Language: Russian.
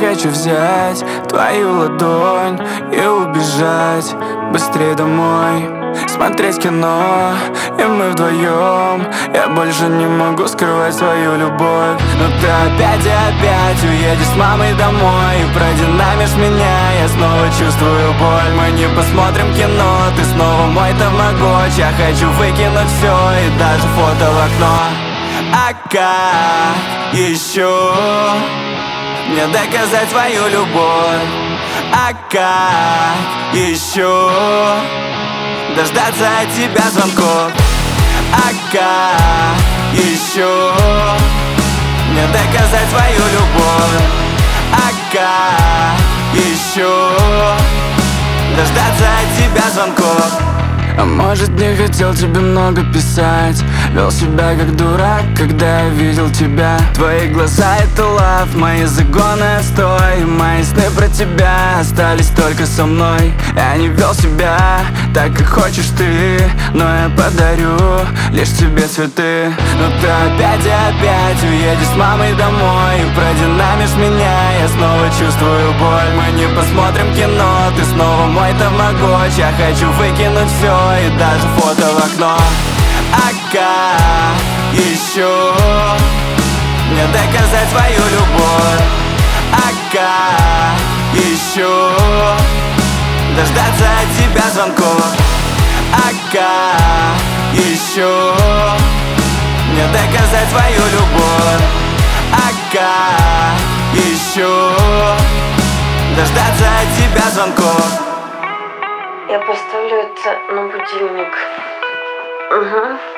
хочу взять твою ладонь и убежать быстрее домой, смотреть кино, и мы вдвоем. Я больше не могу скрывать свою любовь. Но ты опять и опять уедешь с мамой домой и продинамишь меня, я снова чувствую боль. Мы не посмотрим кино, ты снова мой тамагочи. Я хочу выкинуть все и даже фото в окно. А как еще мне доказать свою любовь? А как еще дождаться от тебя звонков? А как еще мне доказать свою любовь? А как еще дождаться от тебя звонков? А может, не хотел тебе много писать, вел себя как дурак, когда я видел тебя. Твои глаза — это лав, мои загоны — отстой. Мои сны про тебя остались только со мной. Я не вел себя так, как хочешь ты, но я подарю лишь тебе цветы. Но ты опять и опять уедешь с мамой домой и продинамишь меня, я снова чувствую боль. Мы не посмотрим кино, ты снова мой тамагочи. Я хочу выкинуть все и даже фото в окно. А как еще мне доказать свою любовь? А как еще дождаться от тебя звонков? А как еще мне доказать свою любовь? А как еще дождаться от тебя звонков? Я поставлю это на будильник. Угу.